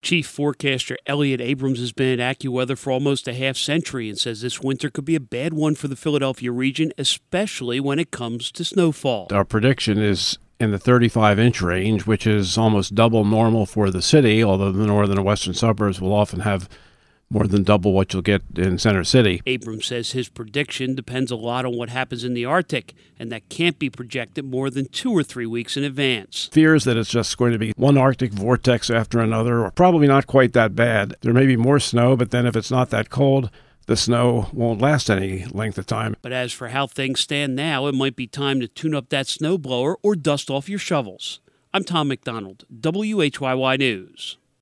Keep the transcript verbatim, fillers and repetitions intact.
Chief forecaster Elliot Abrams has been at AccuWeather for almost a half century and says this winter could be a bad one for the Philadelphia region, especially when it comes to snowfall. Our prediction is in the thirty-five inch range, which is almost double normal for the city, although the northern and western suburbs will often have more than double what you'll get in Center City. Abrams says his prediction depends a lot on what happens in the Arctic, and that can't be projected more than two or three weeks in advance. Fears that it's just going to be one Arctic vortex after another, or probably not quite that bad. There may be more snow, but then if it's not that cold, the snow won't last any length of time. But as for how things stand now, it might be time to tune up that snowblower or dust off your shovels. I'm Tom McDonald, W H Y Y News.